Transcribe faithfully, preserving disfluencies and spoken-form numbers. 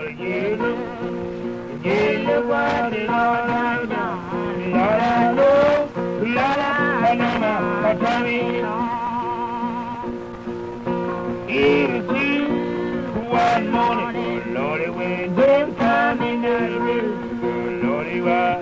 yellow, yellow, white, and all I know. Lord, I know, Lord, I know my Tommy. It is you one morning, oh Lordy, when them coming out of the river, oh Lordy, why?